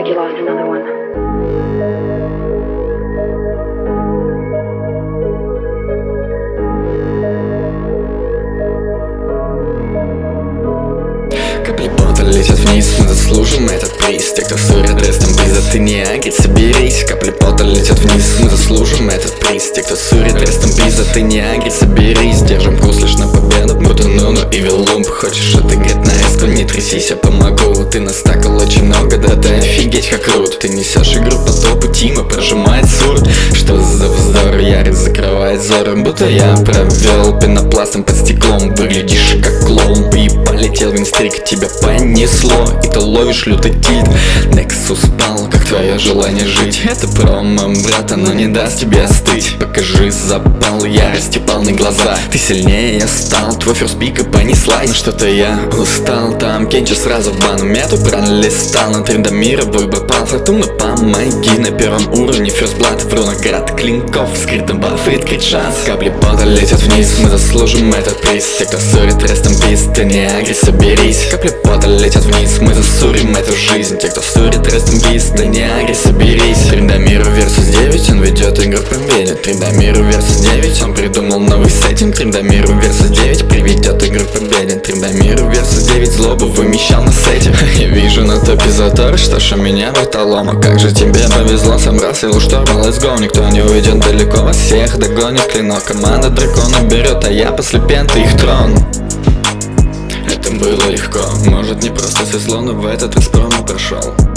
like you lost another one. Капли пота летят вниз, мы заслужим этот приз. Те, кто ссорит, рестом близко, ты не агрит, соберись. Капли пота летят вниз, мы заслужим этот приз. Те, кто ссорит, рестом близко, ты не агрит, соберись. Держим курс лишь на победу, будто Нуну и Виллумп. Хочешь отыграть на эску, не трясись, я помогу. Ты настакал очень много, да ты офигеть как крут. Ты несешь игру по топу, Тима прожимает сурт. Что за вздор, Ярик закрывает взором, будто я провел пенопластом под стеклом. Выглядишь как клоун, поебали Телвин-стрик, тебя понесло, и ты ловишь лютый тильт. Nexus спал, как твое желание жить. Это промо, брата, но не даст тебе остыть. Покажи запал, ярости полны глаза. Ты сильнее стал, твой ферстпик и понеслась. Но что-то я устал, там Кенчи сразу в бану мету пролистал. На Триндамира бой бы пал, Фортуна помоги. На первом уровне ферстблад, в рунах град клинков. Скрытым бафает крит шанс. Капли пота летят вниз, мы заслужим этот приз. Те, кто ссорит, рестом пиз, ты не агри, соберись. Капли пота летят вниз, мы засурим эту жизнь. Те, кто ссорит, рестом пиз, ты не агри, соберись. Триндамиру versus 9, он ведет игру к победе. Триндамиру versus 9, он придумал новый сеттинг. Триндамиру versus 9 приведет игру к победе. Триндамиру versus 9 злобу вымещал на сете. Я вижу на топе затор, что ж у меня вратолома. Как же тебе повезло, собрал силу шторма, let's go. Никто не уйдет далеко, вас всех догонит клинок. Команда дракона берет, а я после пенты их трон. Это было легко, может не просто свезло, но в этот раз промо прошел.